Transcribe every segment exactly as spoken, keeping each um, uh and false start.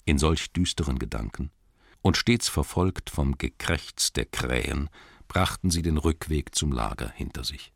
in solch düsteren Gedanken, und stets verfolgt vom Gekrächz der Krähen brachten sie den Rückweg zum Lager hinter sich.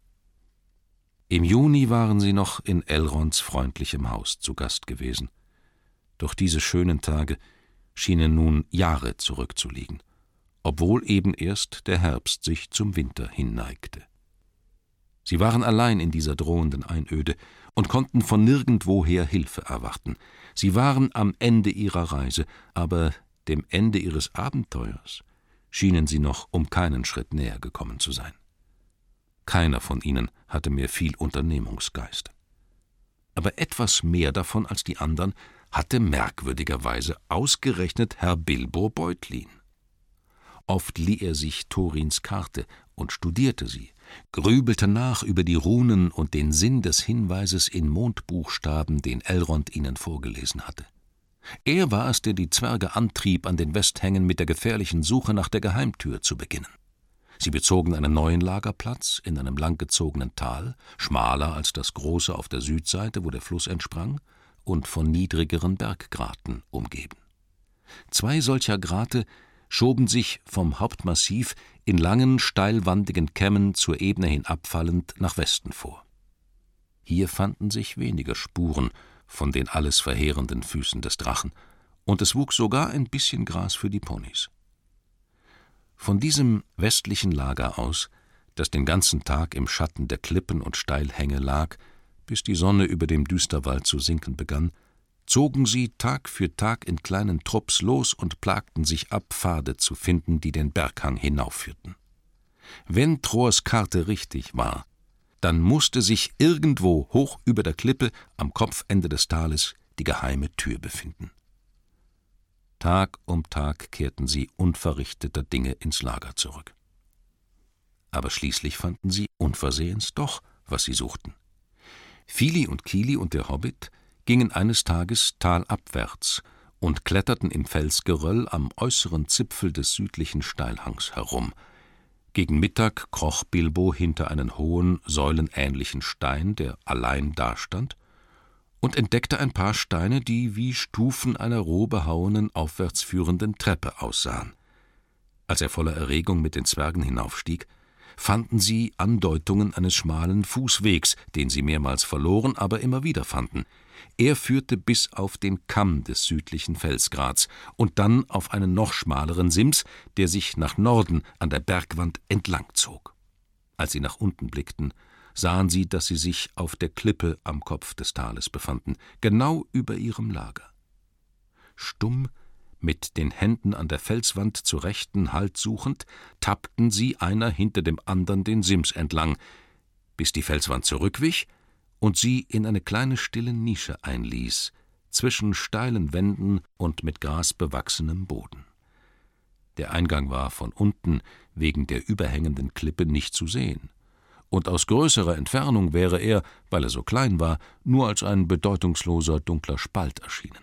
Im Juni waren sie noch in Elrons freundlichem Haus zu Gast gewesen. Doch diese schönen Tage schienen nun Jahre zurückzuliegen, obwohl eben erst der Herbst sich zum Winter hinneigte. Sie waren allein in dieser drohenden Einöde und konnten von nirgendwoher Hilfe erwarten. Sie waren am Ende ihrer Reise, aber dem Ende ihres Abenteuers schienen sie noch um keinen Schritt näher gekommen zu sein. Keiner von ihnen hatte mehr viel Unternehmungsgeist. Aber etwas mehr davon als die anderen hatte merkwürdigerweise ausgerechnet Herr Bilbo Beutlin. Oft lieh er sich Thorins Karte und studierte sie, grübelte nach über die Runen und den Sinn des Hinweises in Mondbuchstaben, den Elrond ihnen vorgelesen hatte. Er war es, der die Zwerge antrieb, an den Westhängen mit der gefährlichen Suche nach der Geheimtür zu beginnen. Sie bezogen einen neuen Lagerplatz in einem langgezogenen Tal, schmaler als das große auf der Südseite, wo der Fluss entsprang, und von niedrigeren Berggraten umgeben. Zwei solcher Grate schoben sich vom Hauptmassiv in langen, steilwandigen Kämmen zur Ebene hinabfallend nach Westen vor. Hier fanden sich weniger Spuren von den alles verheerenden Füßen des Drachen, und es wuchs sogar ein bisschen Gras für die Ponys. Von diesem westlichen Lager aus, das den ganzen Tag im Schatten der Klippen und Steilhänge lag, bis die Sonne über dem Düsterwald zu sinken begann, zogen sie Tag für Tag in kleinen Trupps los und plagten sich ab, Pfade zu finden, die den Berghang hinaufführten. Wenn Troers Karte richtig war, dann musste sich irgendwo hoch über der Klippe am Kopfende des Tales die geheime Tür befinden. Tag um Tag kehrten sie unverrichteter Dinge ins Lager zurück. Aber schließlich fanden sie unversehens doch, was sie suchten. Fili und Kili und der Hobbit gingen eines Tages talabwärts und kletterten im Felsgeröll am äußeren Zipfel des südlichen Steilhangs herum. Gegen Mittag kroch Bilbo hinter einen hohen, säulenähnlichen Stein, der allein dastand, und entdeckte ein paar Steine, die wie Stufen einer roh behauenen, aufwärts führenden Treppe aussahen. Als er voller Erregung mit den Zwergen hinaufstieg, fanden sie Andeutungen eines schmalen Fußwegs, den sie mehrmals verloren, aber immer wieder fanden. Er führte bis auf den Kamm des südlichen Felsgrats und dann auf einen noch schmaleren Sims, der sich nach Norden an der Bergwand entlang zog. Als sie nach unten blickten, sahen sie, dass sie sich auf der Klippe am Kopf des Tales befanden, genau über ihrem Lager. Stumm, mit den Händen an der Felswand zur Rechten Halt suchend, tappten sie einer hinter dem andern den Sims entlang, bis die Felswand zurückwich und sie in eine kleine stille Nische einließ, zwischen steilen Wänden und mit Gras bewachsenem Boden. Der Eingang war von unten wegen der überhängenden Klippe nicht zu sehen, und aus größerer Entfernung wäre er, weil er so klein war, nur als ein bedeutungsloser dunkler Spalt erschienen.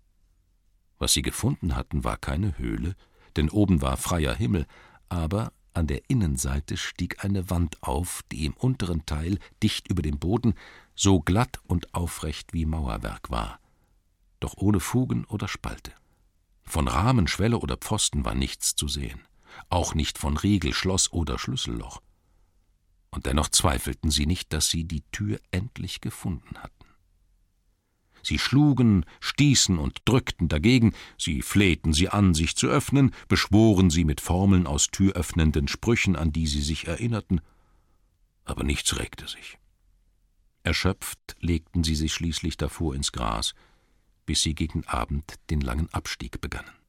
Was sie gefunden hatten, war keine Höhle, denn oben war freier Himmel, aber an der Innenseite stieg eine Wand auf, die im unteren Teil, dicht über dem Boden, so glatt und aufrecht wie Mauerwerk war, doch ohne Fugen oder Spalte. Von Rahmen, Schwelle oder Pfosten war nichts zu sehen, auch nicht von Riegel, Schloss oder Schlüsselloch. Und dennoch zweifelten sie nicht, dass sie die Tür endlich gefunden hatten. Sie schlugen, stießen und drückten dagegen, sie flehten sie an, sich zu öffnen, beschworen sie mit Formeln aus türöffnenden Sprüchen, an die sie sich erinnerten, aber nichts regte sich. Erschöpft legten sie sich schließlich davor ins Gras, bis sie gegen Abend den langen Abstieg begannen.